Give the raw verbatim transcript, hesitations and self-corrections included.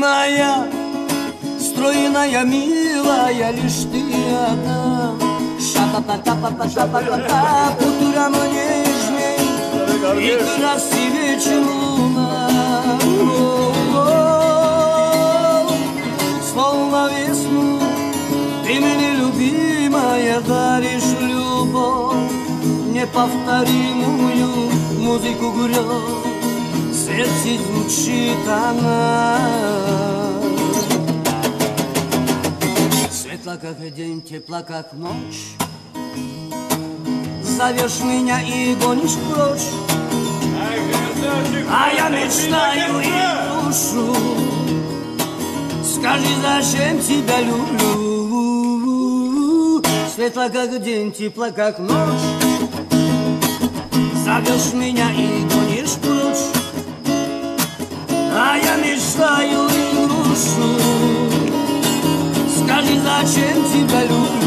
любимая, стройная, милая, лишь ты одна. Ша-та-та-та-та-та-та-та-та, по утрам нежней и красивее, чем луна. Словно весну ты мне, любимая, даришь любовь, неповторимую музыку грез. В сердце звучит она. Светла, как день, тепла, как ночь. Зовешь меня и гонишь прочь, а я мечтаю и душу. Скажи, зачем тебя люблю? Светла, как день, тепла, как ночь. Зовешь меня и гонишь прочь, а я мечтаю и грушу. Скажи, зачем тебя люблю?